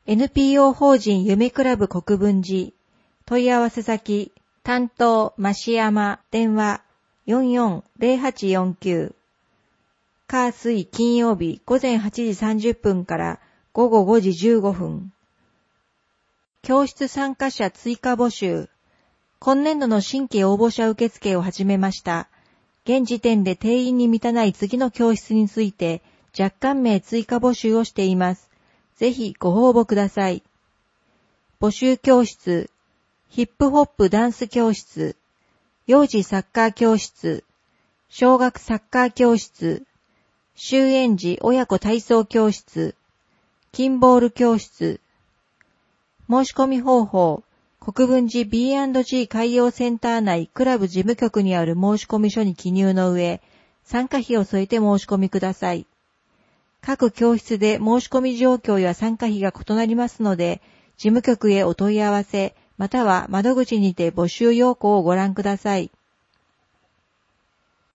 NPO 法人夢クラブ国分寺。問い合わせ先、担当、増山、電話、440849。火水金曜日午前8時30分から午後5時15分。教室参加者追加募集。今年度の新規応募者受付を始めました。現時点で定員に満たない次の教室について若干名追加募集をしています。ぜひご応募ください。募集教室、ヒップホップダンス教室、幼児サッカー教室、小学サッカー教室、終園児親子体操教室、キンボール教室。申し込み方法、国分寺 B&G 海洋センター内クラブ事務局にある申込書に記入の上、参加費を添えて申し込みください。各教室で申し込み状況や参加費が異なりますので、事務局へお問い合わせ、または窓口にて募集要項をご覧ください。